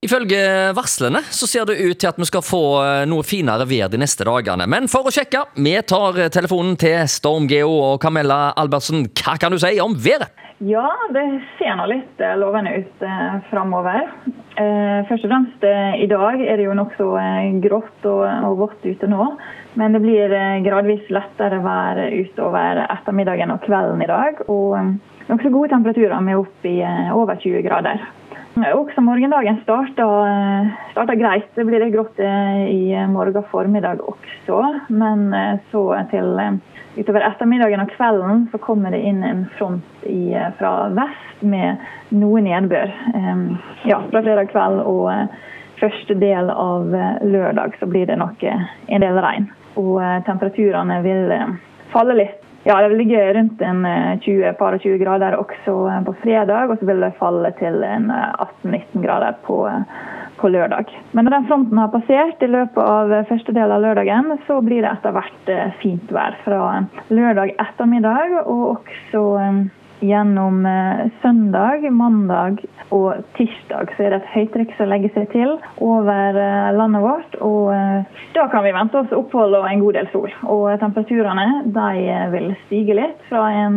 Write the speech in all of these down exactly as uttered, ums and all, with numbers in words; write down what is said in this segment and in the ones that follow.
Ifølge varslene så ser det ut til at vi skal få noe finere vær de neste dagene. Men for å sjekke, vi tar telefonen til StormGeo og Camilla Albertsen. Hva kan du si om været? Ja, det ser nå litt lovende ut eh, fremover. Eh, først og fremst eh, i dag er det jo nok så eh, grått og, og vått ute nå. Men det blir eh, gradvis lettere vær utover ettermiddagen og kvelden i dag. Og eh, nok så gode temperaturer med opp i eh, over tjue grader. Også morgendagen starter, starter greit. Det blir litt grått i morgen formiddag også, men så til utover ettermiddagen og kvelden så kommer det inn en front i, fra vest med noe nedbør. Ja, fra fredag kveld og første del av lørdag så blir det nok en del regn, og temperaturene vil falle litt. Ja, det vil ligge rundt en tjue, par og tjue grader også på fredag, og så vil det falle til en atten nitten grader på, på lørdag. Men når den fronten har passert i løpet av første del av lørdagen, så blir det etter hvert fint vær fra lørdag ettermiddag, og også gjennom søndag, mandag og tirsdag så er det et høytrykk som legger seg til over landet vårt, og da kan vi vente oss opphold og en god del sol. Og temperaturene de vil stige litt fra en,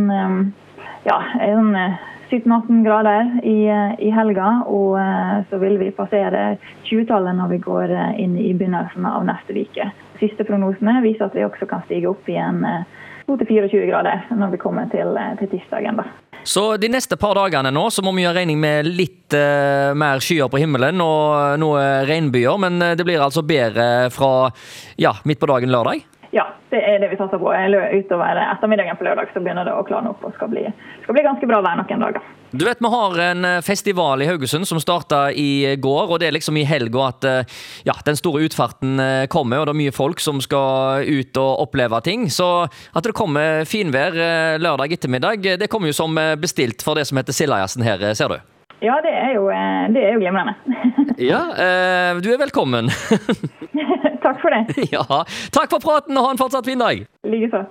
ja, en sytten atten grader i, i helga, og så vil vi passere tjue-tallet når vi går inn i begynnelsen av neste uke. Siste prognosene viser at vi også kan stige opp i en to til tjuefire grader når vi kommer til, til tirsdagen da. Så de neste par dagene nå så må vi gjøre regning med litt uh, mer skyer på himmelen og noen regnbyer, men det blir altså bedre fra ja, midt på dagen lørdag? Ja, det er det vi satser på. Utover ettermiddagen på lørdag så begynner det å klare opp og skal bli, skal bli ganske bra vær noen dager. Du vet, vi har en festival i Haugesund som startet i går, og det er liksom i helga at ja, den store utfarten kommer, og det er mye folk som skal ut og oppleve ting. Så at det kommer finvær lørdag ettermiddag, det kommer jo som bestilt for det som heter Sillajassen her, ser du? Ja, det er jo, det er jo glimrende. Ja, du er velkommen. Takk for det. Ja, takk for praten, og ha en fortsatt fin dag. Likeså.